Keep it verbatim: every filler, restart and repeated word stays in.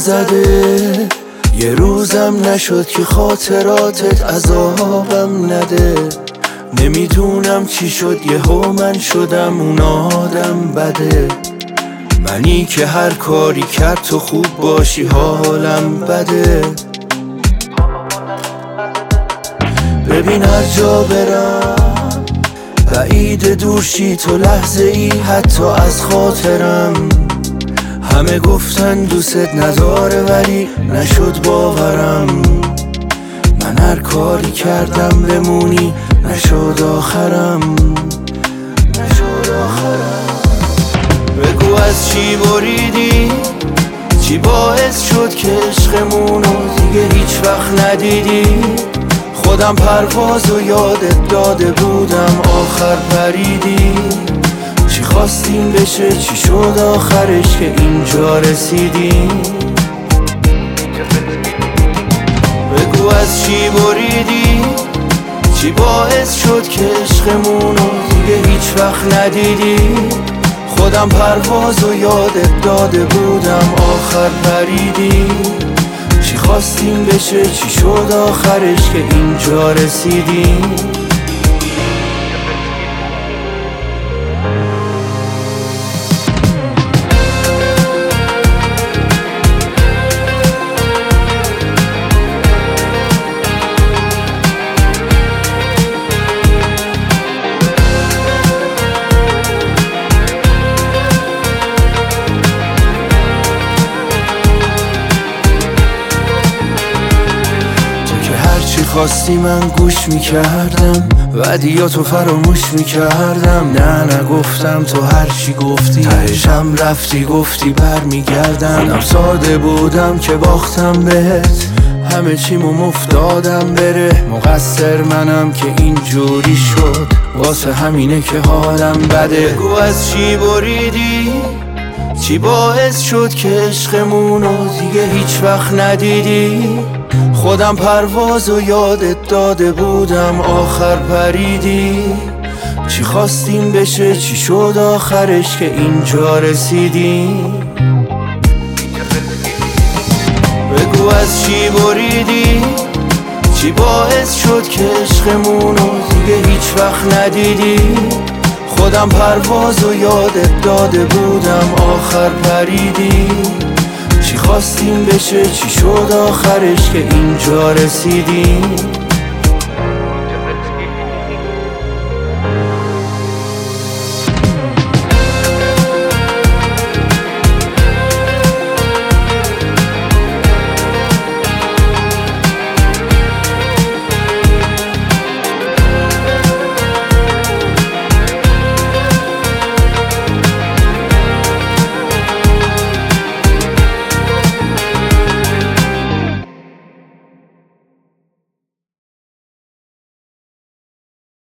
نزده، یه روزم نشد که خاطراتت عذابم نده. نمیدونم چی شد یهو من شدم اون آدم بده. منی که هر کاری کرد تو خوب باشی حالم بده. ببین هر جا برم بعید دورشی تو لحظه ای حتی از خاطرم. همه گفتن دوست نداره ولی نشد باورم. من هر کاری کردم بمونی نشد آخرم، نشد آخرم. بگو از چی بریدی، چی باعث شد که عشقمونو دیگه هیچ وقت ندیدی. خودم پرواز و یادت داده بودم آخر پریدی. چی خواستیم بشه چی شد آخرش که اینجا رسیدی. بگو از چی بریدی، چی باعث شد که عشقمونو دیگه هیچ وقت ندیدی. خودم پرواز و یادت داده بودم آخر پریدی. چی خواستیم بشه چی شد آخرش که اینجا رسیدی. خواستی من گوش میکردم، ودیاتو فراموش میکردم. نه نگفتم تو هر چی گفتی تهشم رفتی گفتی بر میگردم. منم ساده بودم که باختم بهت، همه چیمو مفتادم بره. مقصر منم که اینجوری شد، واسه همینه که حالم بده. بگو از چی بریدی، چی باعث شد که عشقمونو دیگه هیچ وقت ندیدی. خودم پرواز و یادت داده بودم آخر پریدی. چی خواستیم بشه چی شد آخرش که اینجا رسیدی. بگو از چی بریدی، چی باعث شد که عشقمونو دیگه هیچ وقت ندیدی. خودم پرواز و یادت داده بودم آخر پریدی. چی خواستیم بشه چی شد آخرش که اینجا رسیدی.